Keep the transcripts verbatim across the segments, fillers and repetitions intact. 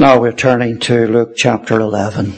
Now we're turning to Luke chapter eleven.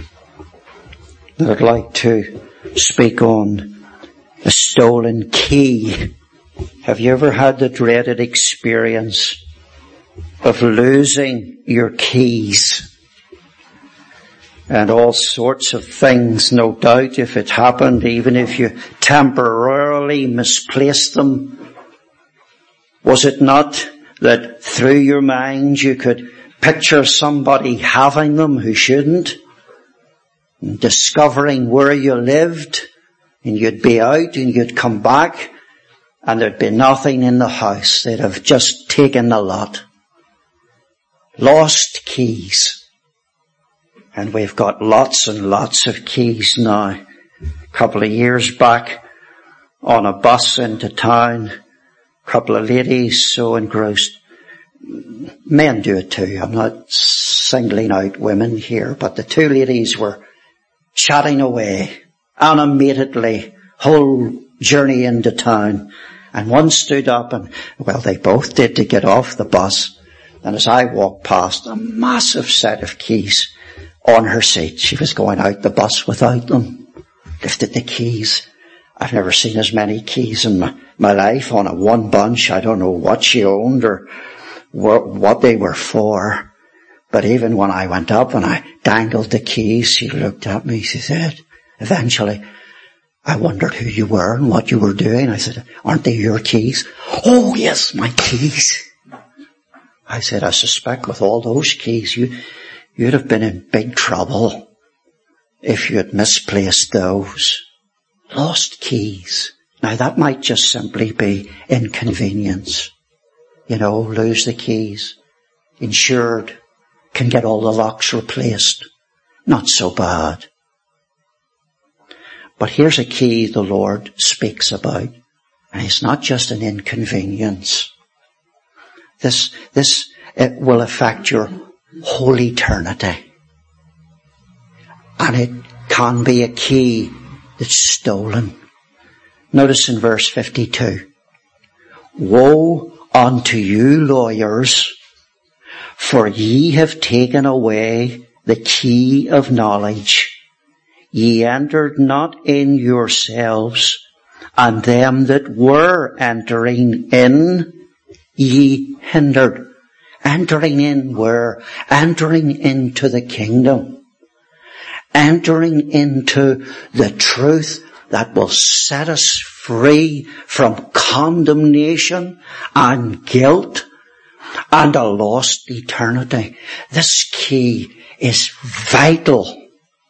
I'd like to speak on the stolen key. Have you ever had the dreaded experience of losing your keys? And all sorts of things, no doubt, if it happened, even if you temporarily misplaced them. Was it not that through your mind you could picture somebody having them who shouldn't, and discovering where you lived, and you'd be out and you'd come back and there'd be nothing in the house. They'd have just taken the lot. Lost keys. And we've got lots and lots of keys now. A couple of years back, on a bus into town, a couple of ladies so engrossed. Men do it too. I'm not singling out women here, but the two ladies were chatting away animatedly, whole journey into town. And one stood up and, well, they both did to get off the bus. And as I walked past, a massive set of keys on her seat. She was going out the bus without them. Lifted the keys. I've never seen as many keys in my, my life on a one bunch. I don't know what she owned or what, what they were for. But even when I went up and I dangled the keys, she looked at me. She said, eventually, I wondered who you were and what you were doing. I said, aren't they your keys? Oh, yes, my keys. I said, I suspect with all those keys, you, you'd have been in big trouble if you had misplaced those. Lost keys. Now that might just simply be inconvenience. You know, lose the keys. Insured. Can get all the locks replaced. Not so bad. But here's a key the Lord speaks about. And it's not just an inconvenience. This, this, it will affect your whole eternity. And it can be a key that's stolen. Notice in verse fifty-two. Woe unto you, lawyers, for ye have taken away the key of knowledge. Ye entered not in yourselves, and them that were entering in, ye hindered. Entering in where? Entering into the kingdom. Entering into the truth that will set us free from condemnation and guilt and a lost eternity. This key is vital.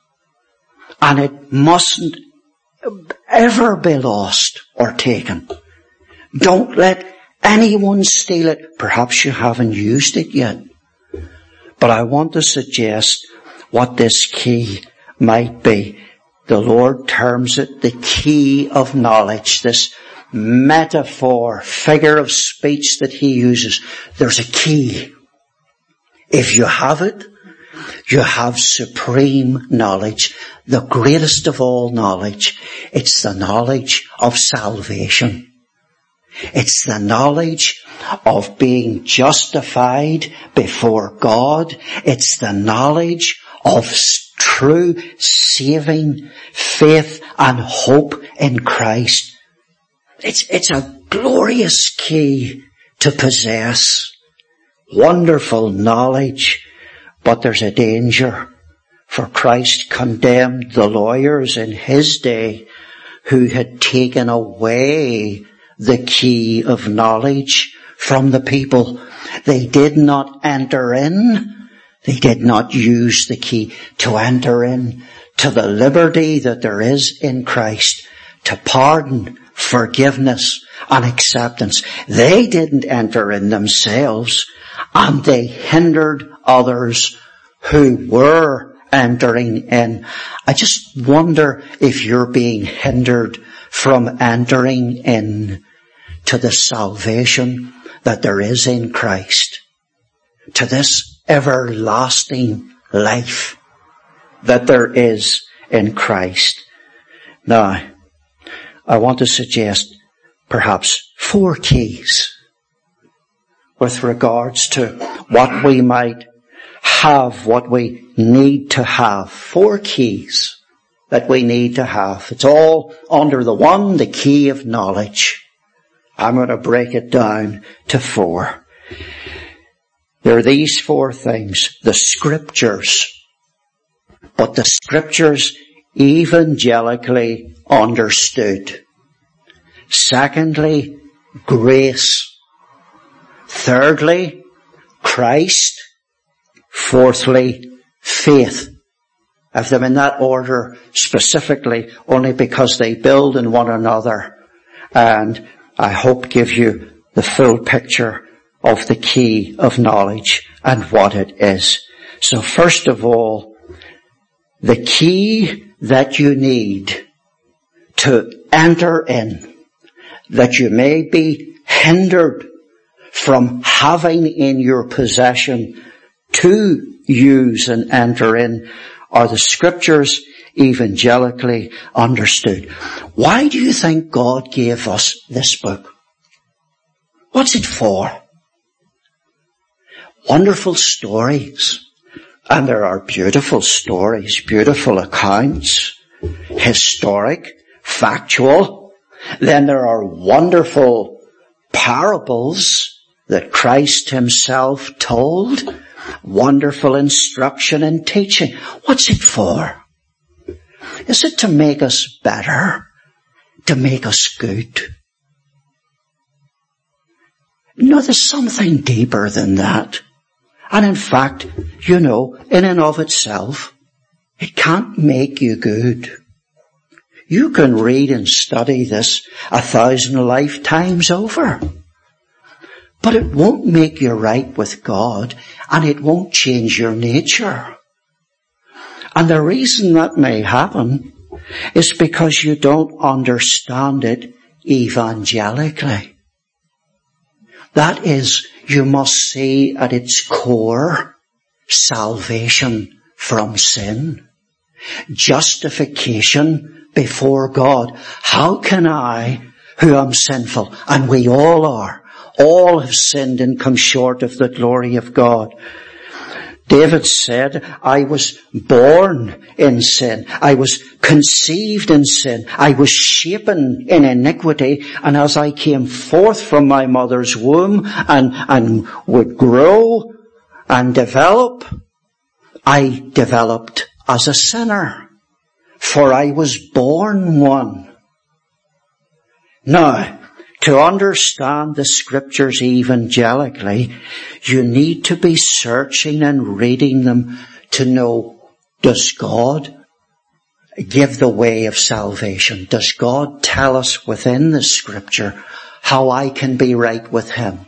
And it mustn't ever be lost or taken. Don't let anyone steal it. Perhaps you haven't used it yet. But I want to suggest what this key might be. The Lord terms it the key of knowledge, this metaphor, figure of speech that he uses. There's a key. If you have it, you have supreme knowledge, the greatest of all knowledge. It's the knowledge of salvation. It's the knowledge of being justified before God. It's the knowledge of true saving faith and hope in Christ. It's, it's a glorious key to possess. Wonderful knowledge. But there's a danger. For Christ condemned the lawyers in his day who had taken away the key of knowledge from the people. They did not enter in. They did not use the key to enter in to the liberty that there is in Christ, to pardon, forgiveness, and acceptance. They didn't enter in themselves, and they hindered others who were entering in. I just wonder if you're being hindered from entering in to the salvation that there is in Christ, to this everlasting life that there is in Christ. Now, I want to suggest perhaps four keys with regards to what we might have what we need to have. Four keys that we need to have. It's all under the one, the key of knowledge. I'm going to break it down to four. There are these four things. The Scriptures. But the Scriptures evangelically understood. Secondly, grace. Thirdly, Christ. Fourthly, faith. I have them in that order specifically only because they build in one another, and I hope give you the full picture of the key of knowledge and what it is. So first of all, the key that you need to enter in, that you may be hindered from having in your possession to use and enter in, are the Scriptures evangelically understood. Why do you think God gave us this book? What's it for? Wonderful stories. And there are beautiful stories, beautiful accounts, historic, factual. Then there are wonderful parables that Christ himself told. Wonderful instruction and teaching. What's it for? Is it to make us better? To make us good? No, there's something deeper than that. And in fact, you know, in and of itself, it can't make you good. You can read and study this a thousand lifetimes over. But it won't make you right with God, and it won't change your nature. And the reason that may happen is because you don't understand it evangelically. That is, you must see at its core salvation from sin, justification before God. How can I, who am sinful, and we all are, all have sinned and come short of the glory of God. David said, I was born in sin. I was conceived in sin. I was shapen in iniquity. And as I came forth from my mother's womb and, and would grow and develop, I developed as a sinner. For I was born one. Now, to understand the Scriptures evangelically, you need to be searching and reading them to know, does God give the way of salvation? Does God tell us within the Scripture how I can be right with Him?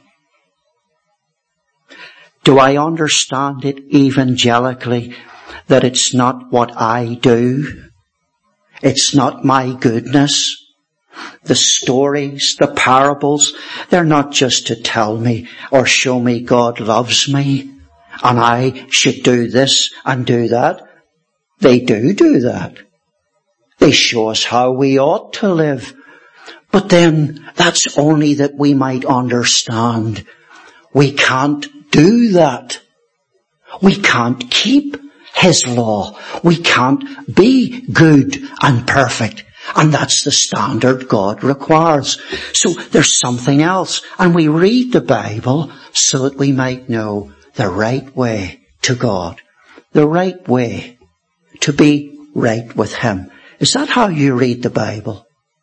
Do I understand it evangelically that it's not what I do? It's not my goodness. The stories, the parables, they're not just to tell me or show me God loves me and I should do this and do that. They do do that. They show us how we ought to live. But then that's only that we might understand. We can't do that. We can't keep His law. We can't be good and perfect. And that's the standard God requires. So there's something else. And we read the Bible so that we might know the right way to God. The right way to be right with Him. Is that how you read the Bible?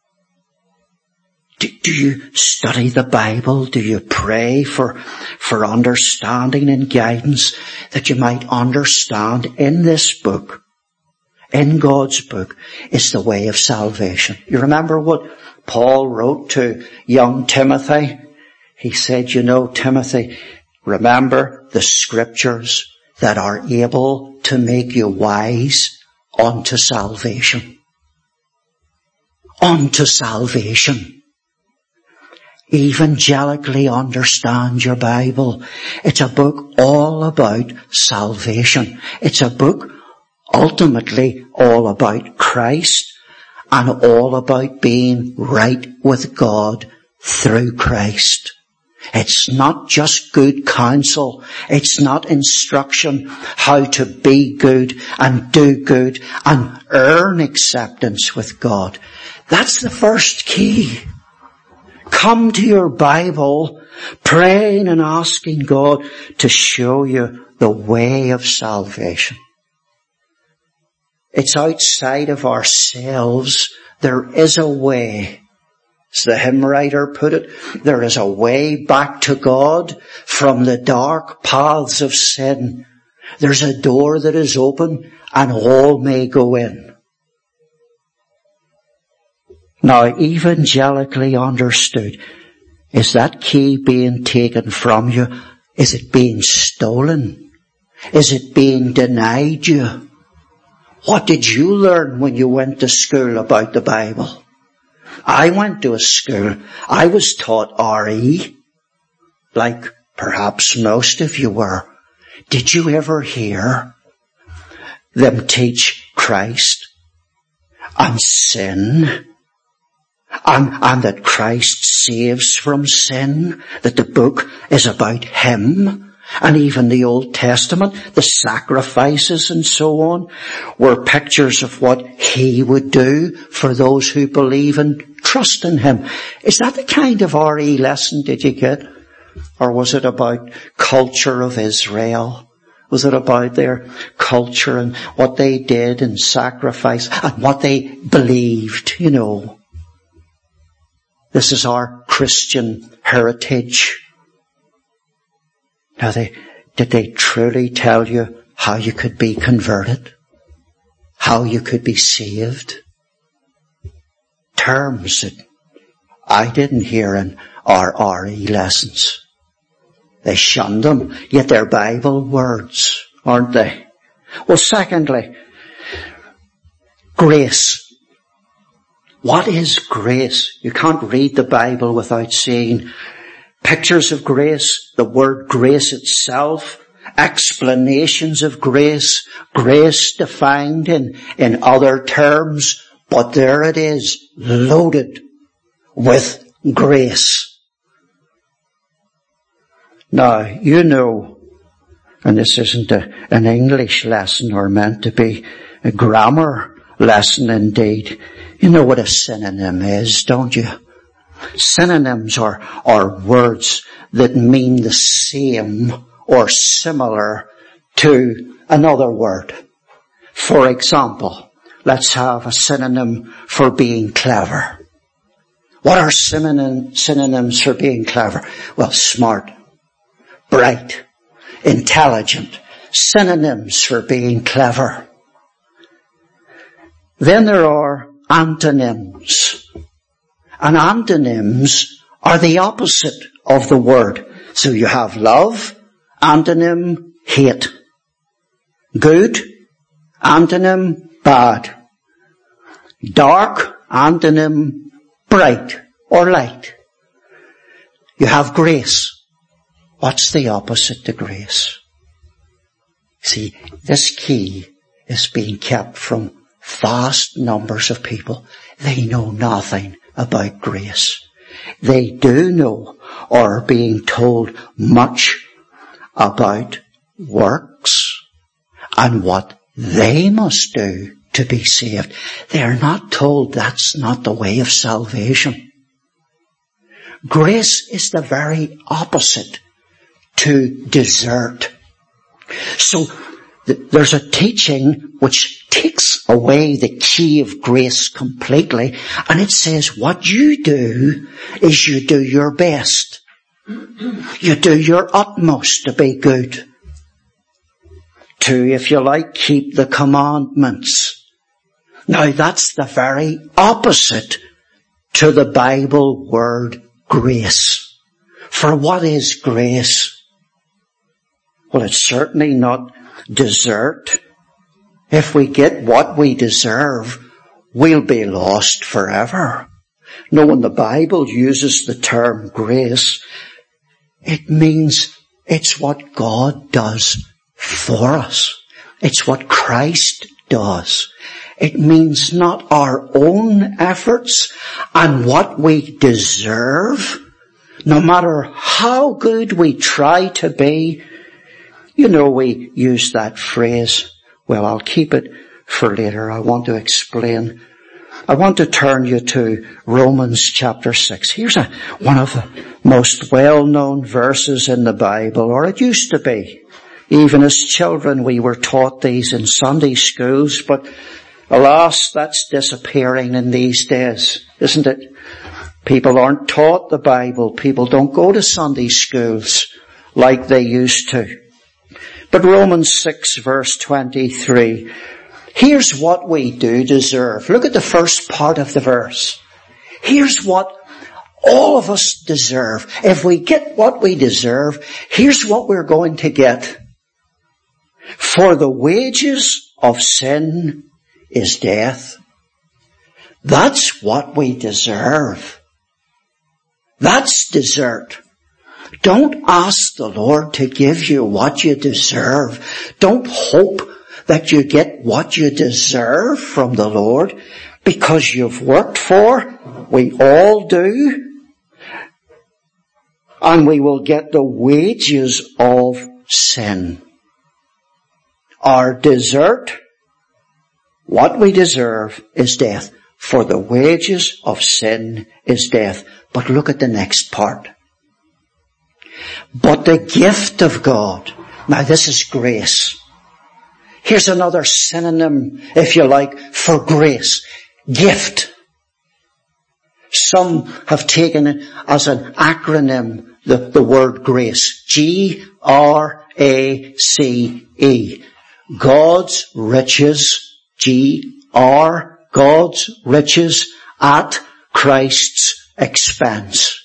Do, do you study the Bible? Do you pray for, for understanding and guidance that you might understand in this book? In God's book is the way of salvation. You remember what Paul wrote to young Timothy? He said, you know, Timothy, remember the Scriptures that are able to make you wise unto salvation. Unto salvation. Evangelically understand your Bible. It's a book all about salvation. It's a book ultimately all about Christ and all about being right with God through Christ. It's not just good counsel. It's not instruction how to be good and do good and earn acceptance with God. That's the first key. Come to your Bible, praying and asking God to show you the way of salvation. It's outside of ourselves. There is a way. As the hymn writer put it, there is a way back to God from the dark paths of sin. There's a door that is open and all may go in. Now, evangelically understood, is that key being taken from you? Is it being stolen? Is it being denied you? What did you learn when you went to school about the Bible? I went to a school. I was taught R E, like perhaps most of you were. Did you ever hear them teach Christ and sin? And, and that Christ saves from sin, that the book is about Him, and even the Old Testament, the sacrifices and so on, were pictures of what He would do for those who believe and trust in Him. Is that the kind of R E lesson did you get? Or was it about culture of Israel? Was it about their culture and what they did and sacrifice and what they believed, you know? This is our Christian heritage. Now, they, did they truly tell you how you could be converted? How you could be saved? Terms that I didn't hear in our R E lessons. They shunned them, yet they're Bible words, aren't they? Well, secondly, grace. What is grace? You can't read the Bible without seeing pictures of grace, the word grace itself, explanations of grace, grace defined in, in other terms, but there it is, loaded with grace. Now, you know, and this isn't a, an English lesson or meant to be a grammar lesson indeed. You know what a synonym is, don't you? Synonyms are, are words that mean the same or similar to another word. For example, let's have a synonym for being clever. What are synonym, synonyms for being clever? Well, smart, bright, intelligent. Synonyms for being clever. Then there are antonyms. And antonyms are the opposite of the word. So you have love, antonym, hate. Good, antonym, bad. Dark, antonym, bright or light. You have grace. What's the opposite to grace? See, this key is being kept from vast numbers of people. They know nothing about grace. They do know or are being told much about works and what they must do to be saved. They are not told that's not the way of salvation. Grace is the very opposite to desert. So th- there's a teaching which takes away the key of grace completely, and it says what you do is you do your best. You do your utmost to be good. To, if you like, keep the commandments. Now that's the very opposite to the Bible word grace. For what is grace? Well, it's certainly not desert. If we get what we deserve, we'll be lost forever. No, when the Bible uses the term grace, it means it's what God does for us. It's what Christ does. It means not our own efforts and what we deserve, no matter how good we try to be. You know, we use that phrase. Well, I'll keep it for later. I want to explain. I want to turn you to Romans chapter six. Here's a, one of the most well-known verses in the Bible, or it used to be. Even as children, we were taught these in Sunday schools, but alas, that's disappearing in these days, isn't it? People aren't taught the Bible. People don't go to Sunday schools like they used to. But Romans six verse twenty-three, here's what we do deserve. Look at the first part of the verse. Here's what all of us deserve. If we get what we deserve, here's what we're going to get. For the wages of sin is death. That's what we deserve. That's desert. Don't ask the Lord to give you what you deserve. Don't hope that you get what you deserve from the Lord because you've worked for. We all do. And we will get the wages of sin. Our desert, what we deserve, is death. For the wages of sin is death. But look at the next part. But the gift of God. Now this is grace. Here's another synonym, if you like, for grace. Gift. Some have taken it as an acronym, the, the word grace. G R A C E. God's riches, G R, God's riches at Christ's expense.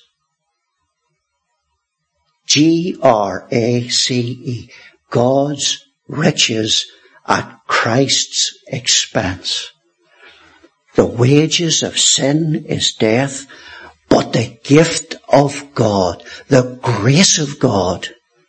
G R A C E. God's riches at Christ's expense. The wages of sin is death, but the gift of God, the grace of God,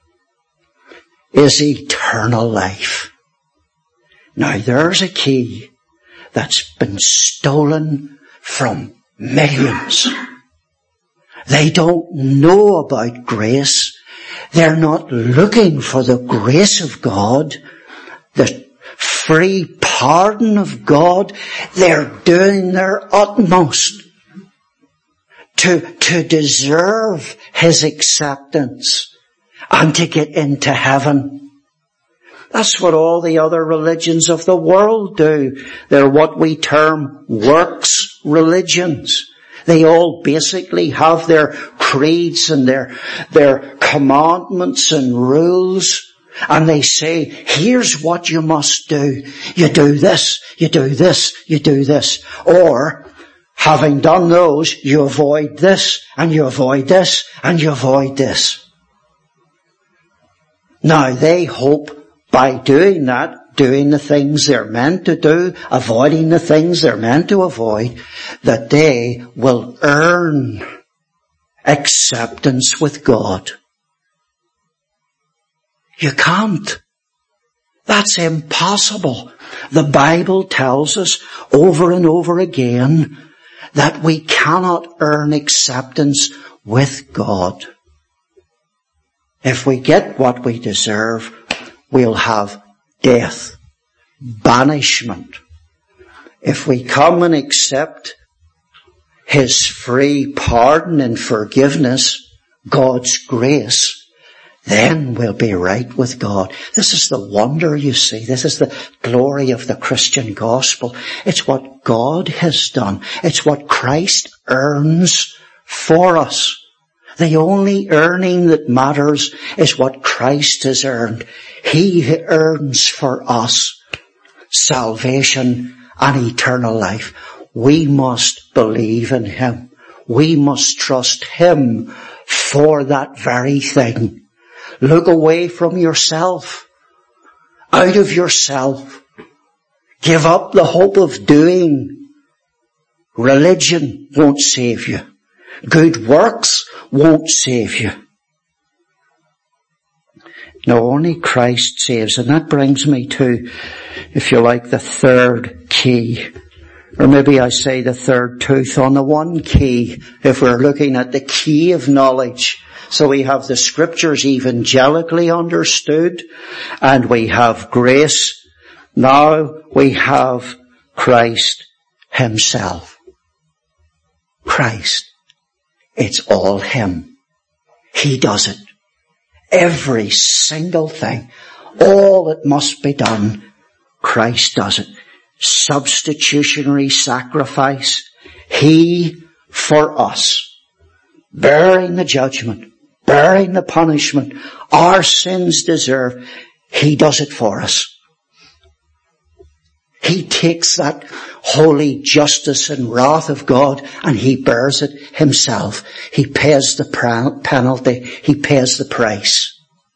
is eternal life. Now there's a key that's been stolen from millions. They don't know about grace. They're not looking for the grace of God, the free pardon of God. They're doing their utmost to, to deserve His acceptance and to get into heaven. That's what all the other religions of the world do. They're what we term works religions. They all basically have their creeds and their, their commandments and rules. And they say, here's what you must do. You do this, you do this, you do this. Or, having done those, you avoid this, and you avoid this, and you avoid this. Now they hope by doing that, doing the things they're meant to do, avoiding the things they're meant to avoid, that they will earn acceptance with God. You can't. That's impossible. The Bible tells us over and over again that we cannot earn acceptance with God. If we get what we deserve, we'll have death, banishment. If we come and accept His free pardon and forgiveness, God's grace, then we'll be right with God. This is the wonder, you see. This is the glory of the Christian gospel. It's what God has done. It's what Christ earns for us. The only earning that matters is what Christ has earned. He earns for us salvation and eternal life. We must believe in Him. We must trust Him for that very thing. Look away from yourself, out of yourself. Give up the hope of doing. Religion won't save you. Good works won't save you. No, only Christ saves. And that brings me to, if you like, the third key. Or maybe I say the third tooth on the one key, if we're looking at the key of knowledge. So we have the scriptures evangelically understood, and we have grace. Now we have Christ himself. Christ. It's all him. He does it. Every single thing. All that must be done, Christ does it. Substitutionary sacrifice. He for us. Bearing the judgment. Bearing the punishment our sins deserve. He does it for us. He takes that holy justice and wrath of God and he bears it himself. He pays the penalty. He pays the price.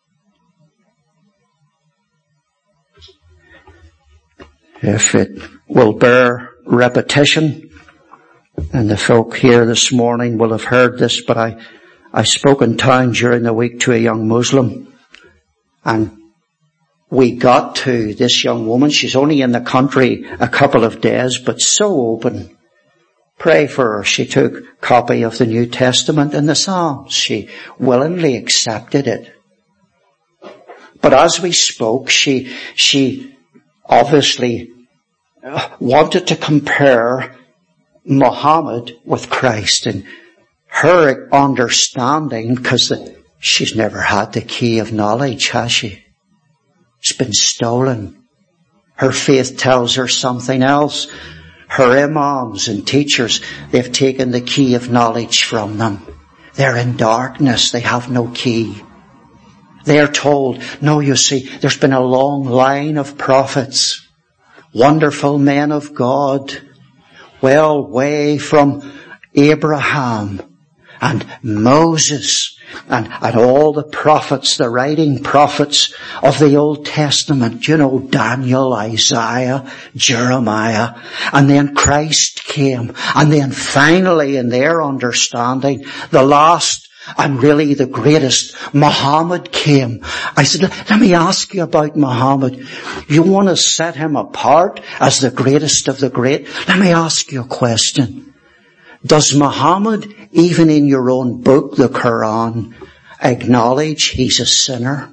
If it will bear repetition, and the folk here this morning will have heard this, but I, I spoke in town during the week to a young Muslim, and we got to this young woman. She's only in the country a couple of days, but so open. Pray for her. She took a copy of the New Testament and the Psalms. She willingly accepted it. But as we spoke, she, she obviously wanted to compare Muhammad with Christ, and her understanding, because she's never had the key of knowledge, has she? It's been stolen. Her faith tells her something else. Her imams and teachers, they've taken the key of knowledge from them. They're in darkness. They have no key. They're told, no, you see, there's been a long line of prophets, wonderful men of God, well, way from Abraham and Moses and, and all the prophets, the writing prophets of the Old Testament, you know, Daniel, Isaiah, Jeremiah, and then Christ came, and then finally in their understanding, the last and really the greatest, Muhammad came. I said, let me ask you about Muhammad. You want to set him apart as the greatest of the great? Let me ask you a question. Does Muhammad, even in your own book, the Quran, acknowledge he's a sinner?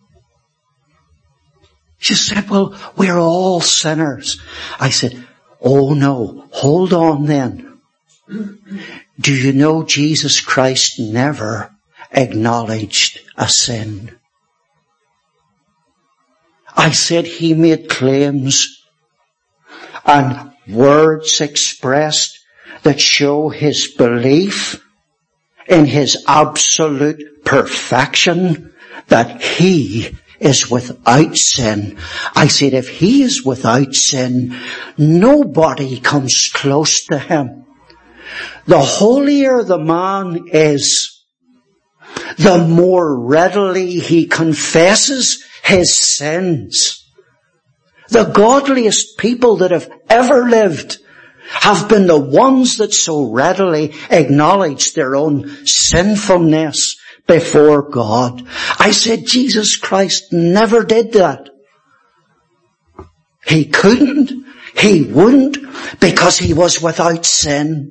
She said, well, we're all sinners. I said, oh no, hold on then. Do you know Jesus Christ never acknowledged a sin? I said he made claims and words expressed that show his belief in his absolute perfection, that he is without sin. I said if he is without sin, nobody comes close to him. The holier the man is, the more readily he confesses his sins. The godliest people that have ever lived have been the ones that so readily acknowledge their own sinfulness before God. I said Jesus Christ never did that. He couldn't, he wouldn't, because he was without sin.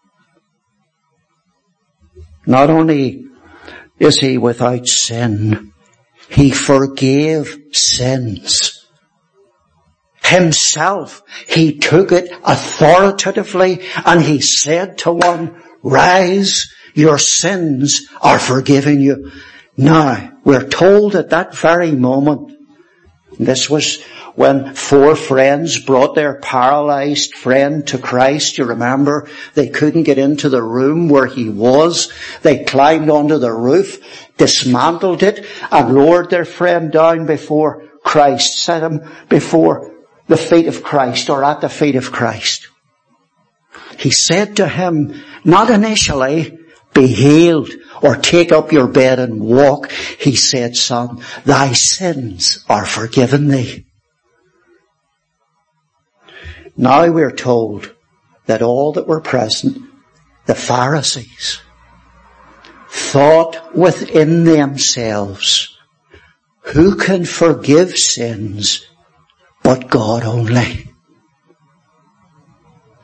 Not only is he without sin, he forgave sins. Himself, he took it authoritatively and he said to one, rise, your sins are forgiven you. Now, we're told at that very moment, this was when four friends brought their paralyzed friend to Christ. You remember, they couldn't get into the room where he was. They climbed onto the roof, dismantled it, and lowered their friend down before Christ, set him before the feet of Christ, or at the feet of Christ. He said to him, not initially, be healed, or take up your bed and walk. He said, son, thy sins are forgiven thee. Now we're told that all that were present, the Pharisees, thought within themselves, who can forgive sins but God only?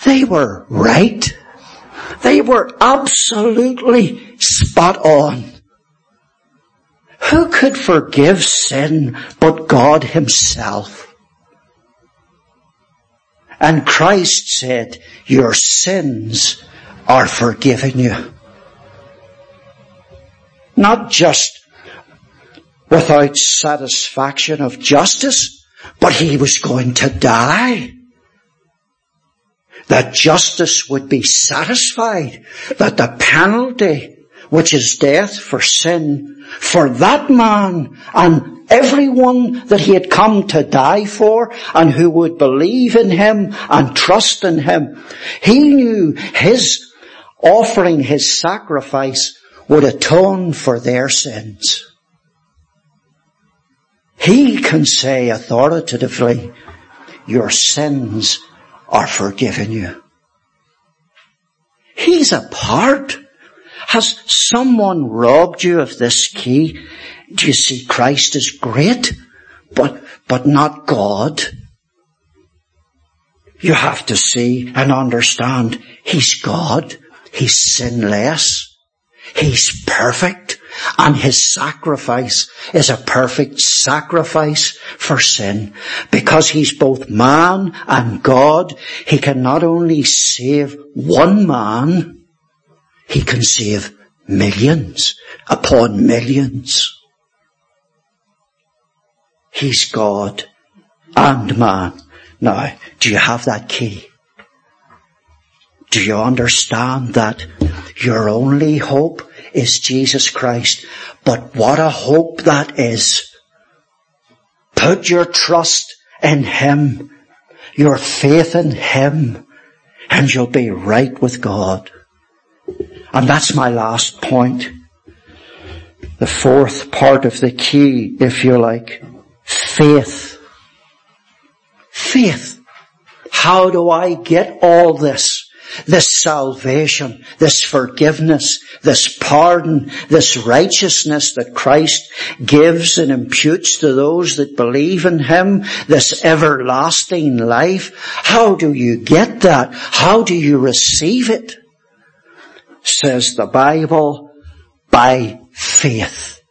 They were right. They were absolutely spot on. Who could forgive sin but God himself? And Christ said, your sins are forgiven you. Not just without satisfaction of justice, but he was going to die. That justice would be satisfied, that the penalty, which is death for sin, for that man and everyone that he had come to die for and who would believe in him and trust in him, he knew his offering, his sacrifice, would atone for their sins. He can say authoritatively, your sins are forgiven you. He's a part. Has someone robbed you of this key? Do you see Christ is great, but, but not God? You have to see and understand He's God. He's sinless. He's perfect. And His sacrifice is a perfect sacrifice for sin. Because He's both man and God, He can not only save one man, He can save millions upon millions. He's God and man. Now, do you have that key? Do you understand that your only hope is Jesus Christ? But what a hope that is. Put your trust in Him, your faith in Him, and you'll be right with God. And that's my last point. The fourth part of the key, if you like. Faith. Faith. How do I get all this? This salvation, this forgiveness, this pardon, this righteousness that Christ gives and imputes to those that believe in Him, this everlasting life. How do you get that? How do you receive it? Says the Bible, by faith.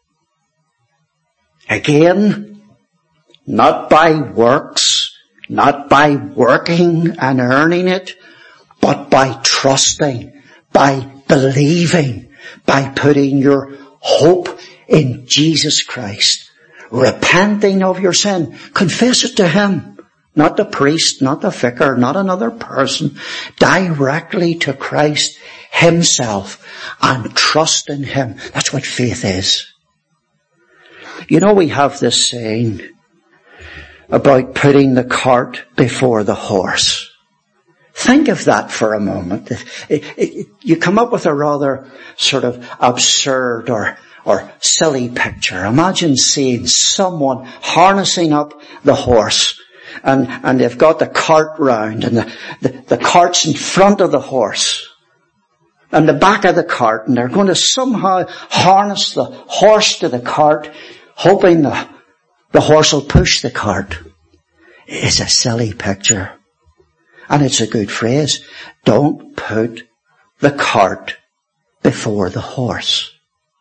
Again, not by works, not by working and earning it, but by trusting, by believing, by putting your hope in Jesus Christ. Repenting of your sin. Confess it to Him. Not the priest, not the vicar, not another person. Directly to Christ Himself and trust in Him. That's what faith is. You know, we have this saying about putting the cart before the horse. Think of that for a moment. It, it, it, you come up with a rather sort of absurd or, or silly picture. Imagine seeing someone harnessing up the horse and, and they've got the cart round and the, the, the cart's in front of the horse and the back of the cart, and they're going to somehow harness the horse to the cart, hoping the, the horse will push the cart. It's a silly picture. And it's a good phrase. Don't put the cart before the horse.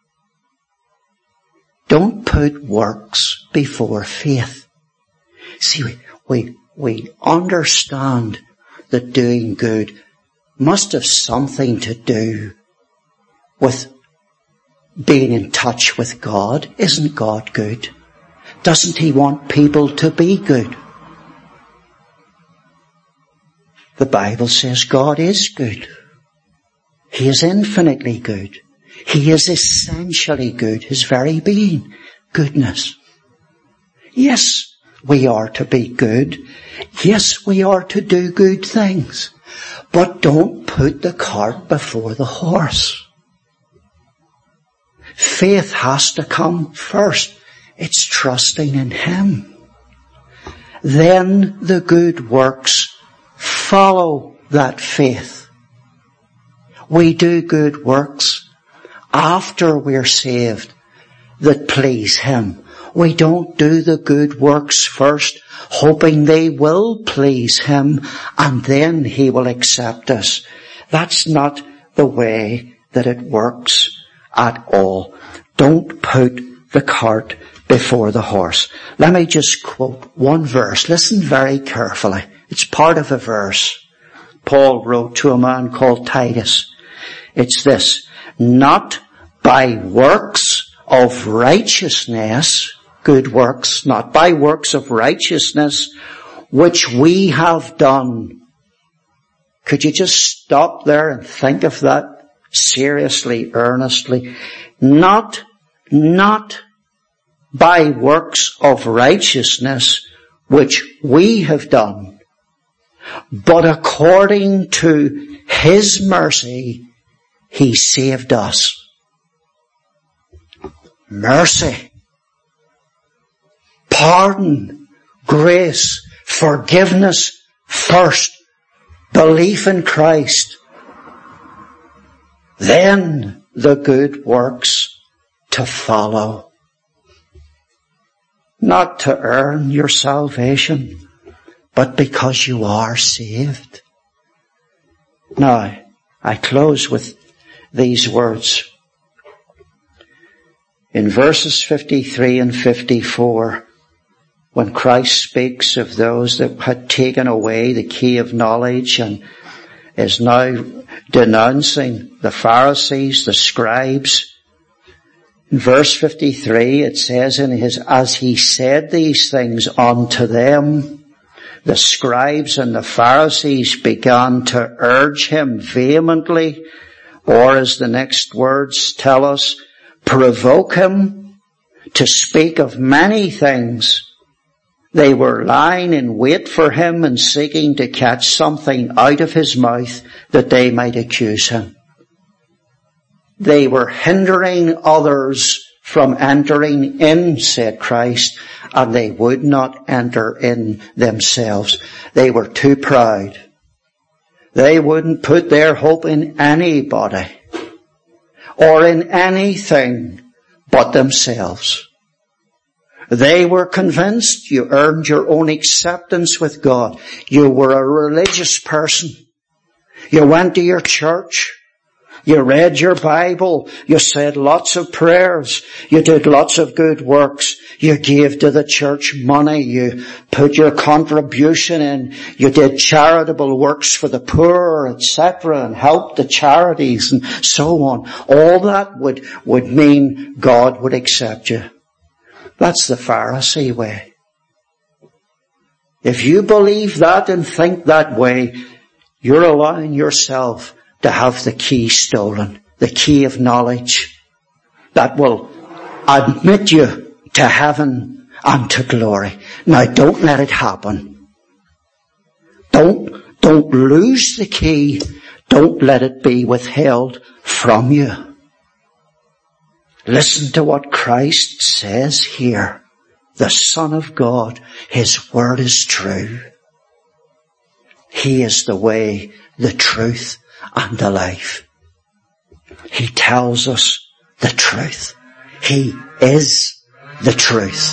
Don't put works before faith. See, we, we, we understand that doing good must have something to do with being in touch with God. Isn't God good? Doesn't He want people to be good? The Bible says God is good. He is infinitely good. He is essentially good. His very being, goodness. Yes, we are to be good. Yes, we are to do good things. But don't put the cart before the horse. Faith has to come first. It's trusting in Him. Then the good works follow that faith. We do good works after we're saved that please Him. We don't do the good works first, hoping they will please Him, and then He will accept us. That's not the way that it works at all. Don't put the cart before the horse. Let me just quote one verse. Listen very carefully. It's part of a verse Paul wrote to a man called Titus. It's this: not by works of righteousness, good works, not by works of righteousness, which we have done. Could you just stop there and think of that seriously, earnestly? Not, not by works of righteousness which we have done, but according to His mercy, He saved us. Mercy, pardon, grace, forgiveness first, belief in Christ, then the good works to follow. Not to earn your salvation, but because you are saved. Now, I close with these words. In verses fifty-three and fifty-four, when Christ speaks of those that had taken away the key of knowledge and is now denouncing the Pharisees, the scribes, in verse fifty-three it says, in his, as he said these things unto them, the scribes and the Pharisees began to urge him vehemently, or as the next words tell us, provoke him to speak of many things. They were lying in wait for him and seeking to catch something out of his mouth that they might accuse him. They were hindering others from entering in, said Christ, and they would not enter in themselves. They were too proud. They wouldn't put their hope in anybody or in anything but themselves. They were convinced you earned your own acceptance with God. You were a religious person. You went to your church. You read your Bible. You said lots of prayers. You did lots of good works. You gave to the church money. You put your contribution in. You did charitable works for the poor, et cetera, and helped the charities and so on. All that would, would mean God would accept you. That's the Pharisee way. If you believe that and think that way, you're allowing yourself to have the key stolen, the key of knowledge that will admit you to heaven and to glory. Now, don't let it happen. Don't, don't lose the key. Don't let it be withheld from you. Listen to what Christ says here. The Son of God, His word is true. He is the way, the truth, and the life. He tells us the truth. He is the truth.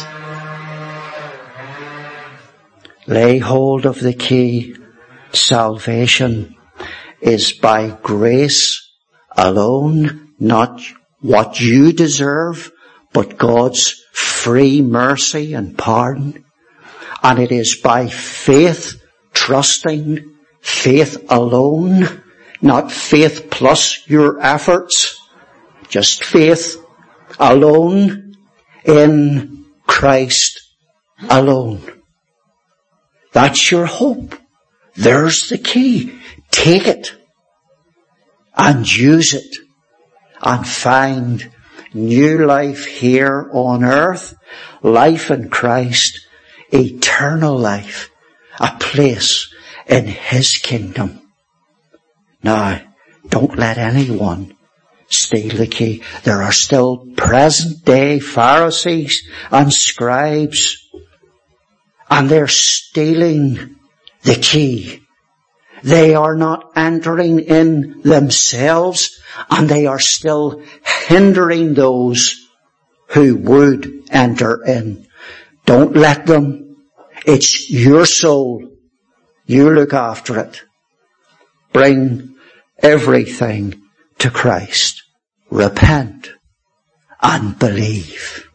Lay hold of the key. Salvation is by grace alone, not what you deserve, but God's free mercy and pardon. And it is by faith, trusting, faith alone, not faith plus your efforts, just faith alone in Christ alone. That's your hope. There's the key. Take it and use it and find new life here on earth, life in Christ, eternal life, a place in His kingdom. Now, don't let anyone steal the key. There are still present day Pharisees and scribes, and they're stealing the key. They are not entering in themselves, and they are still hindering those who would enter in. Don't let them. It's your soul. You look after it. Bring everything to Christ. Repent and believe.